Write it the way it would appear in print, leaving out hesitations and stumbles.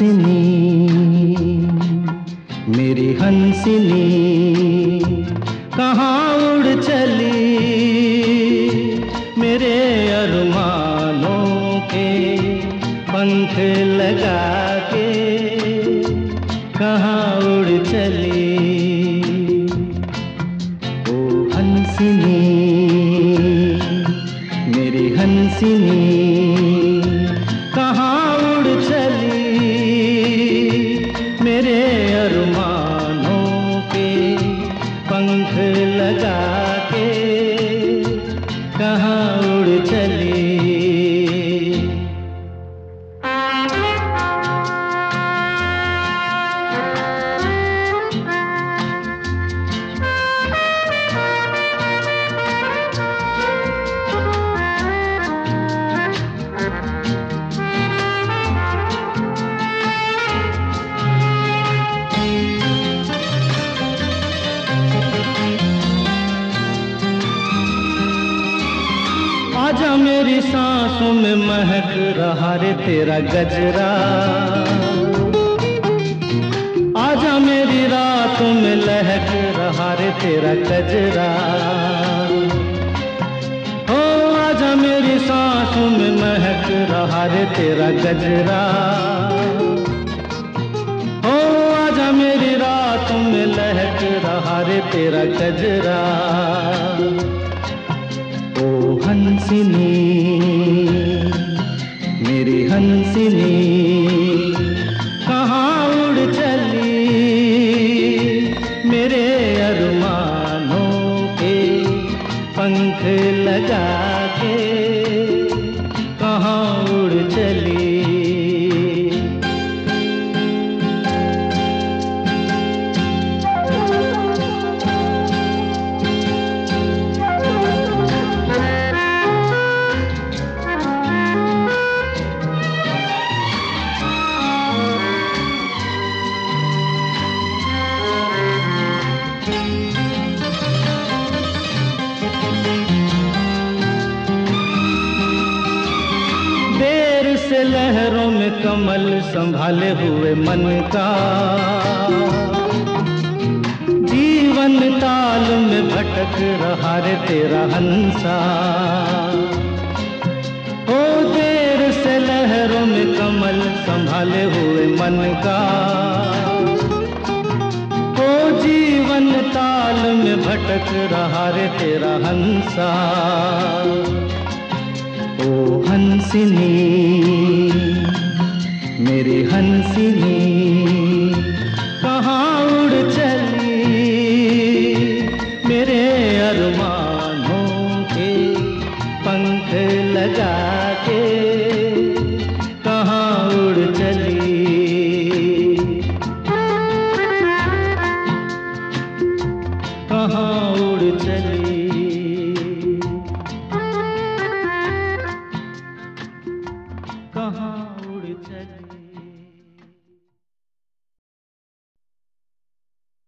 हंसनी, मेरी हंसनी कहाँ उड़ चली, मेरे अरमानों के पंख लगा के कहाँ उड़ चली। ओ हंसनी, मेरी हंसनी कहाँ उड़ चली, मेरे अरमानों के पंख लगा के कहाँ उड़ चली। आजा मेरी सांसों में महक रहा रे तेरा गजरा, आजा मेरी रातों में लहक रहा रे तेरा गजरा। हो आजा मेरी सांसों में महक रहा रे तेरा गजरा। हो आजा मेरी रातों में लहक रहा रे तेरा गजरा। ओ हंसनी, मेरी हंसनी कहाँ उड़ चली, मेरे अरमानों के पंख लगा के कहाँ उड़ चली। से लहरों में कमल संभाले हुए मन का, जीवन ताल में भटक रहा रे तेरा हंसा। ओ देर से लहरों में कमल संभाले हुए मन का, ओ जीवन ताल में भटक रहा रे तेरा हंसा। ओ हंसनी, मेरी हंसनी कहाँ उड़ चली, मेरे अरमानों के पंख लगा के कहाँ उड़ चली। कहाँ उड़ चली, कहाँ उड़ चली।